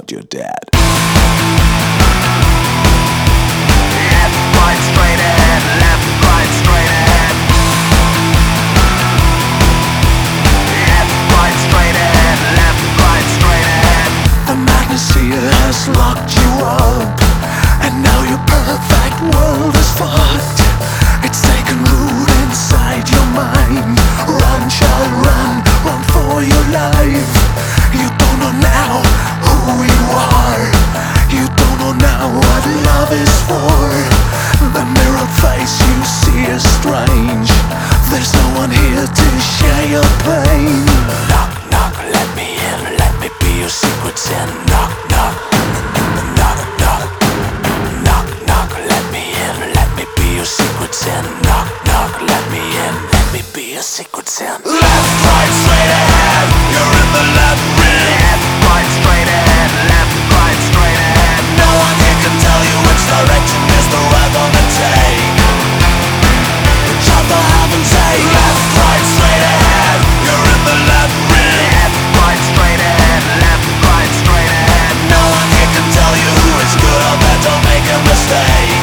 out your dad. Left, right, straight ahead. Left, right, straight ahead. Left, right, straight ahead. Left, right, straight ahead. The madness here has locked you up, and now your perfect world is fucked. It's taken root inside your mind. Run, child, run, run for your life. You don't know now who you are. You don't know now what love is for. The mirror face you see is strange. There's no one here to share your pain. Knock, knock, let me in. Let me be your secret sin. Knock, knock, knock, knock, knock, knock, let me in. Let me be your secret sin. Knock, knock, let me in. Let me be your secret sin. Left, right, straight ahead. You're in the labyrinth. Left, right, straight ahead. Left, right, straight ahead. No one here can tell you which direction is the right one to take. Jump for heaven's sake. Left, right, straight ahead. You're in the labyrinth. Left, right, straight ahead. Left, right, straight ahead. No one here can tell you who is good or bad. Don't make a mistake.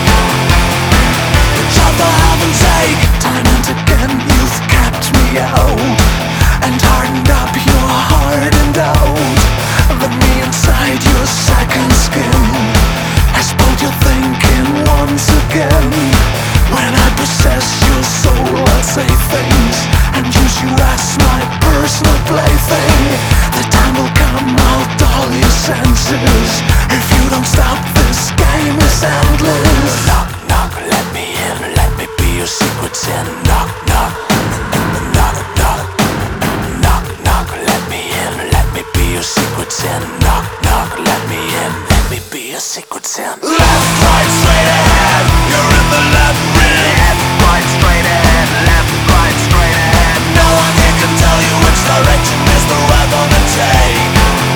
Jump for heaven's sake. Time and again you've kept me out and hardened up your heart and doubt. The me inside your second skin has pulled your thinking once again. When I possess your soul, I'll say things and use you as my personal plaything. The time will come, I'll dull your senses. If you don't stop, this game is endless. Knock, knock, let me in. Let me be your secret sin. Knock, knock, knock, knock, knock, knock, let me in. Let me be your secret sin. Knock, knock, let me in. Let me be your secret sin. Left, right, straight ahead. You're in the labyrinth. Left, right, straight ahead. Left, right, straight ahead. No one here can tell you which direction is the right one to take.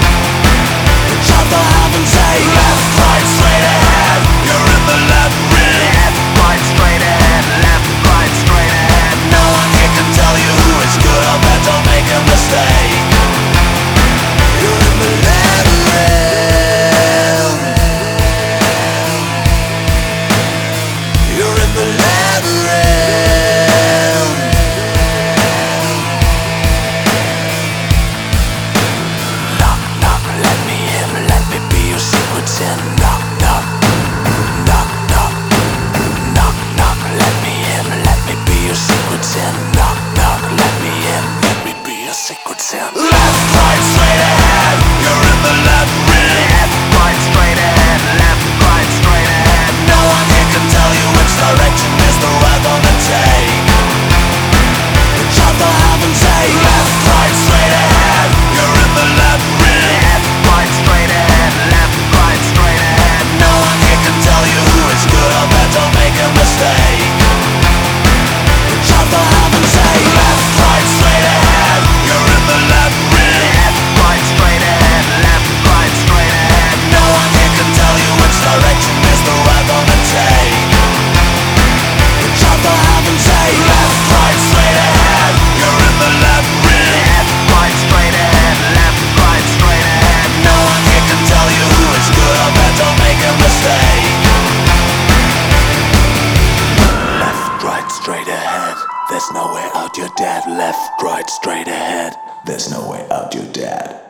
Jump for heaven's sake. Left, right, straight ahead. You're in the labyrinth. Left, right, straight ahead. Left, right, straight ahead. No one here can tell you who is good or bad. Don't make a mistake. You're in the labyrinth. You're in the labyrinth. Knock, knock, let me in. Let me be your secret sin. Knock, knock, knock, knock, knock, knock, let me in. Let me be your secret sin. Knock, knock, let me in. Let me be your secret sin. Left, right, straight ahead. You're in the labyrinth. Left, right, straight ahead. Left, right, straight ahead. No one here can tell you which direction is the right one to take. Jump for heaven's sake. Left, right, straight ahead. You're in the labyrinth. Left, right, straight ahead. Left, right, straight ahead. No one here can tell you who is good or bad. Don't make a mistake. Jump for heaven's sake. Left, right, straight ahead. You're in the labyrinth. Left, right, straight ahead. Left, right, straight ahead. No one here can tell you which direction is the right one to take. Jump for heaven's sake. Left, right, straight ahead. You're in the labyrinth. Left, right, straight ahead. Left, right, straight ahead. No one here can tell you who is good or bad. Don't make a mistake. Left, right, straight ahead. There's no way out, you're dead. Left, right, straight ahead. There's no way out, you're dead.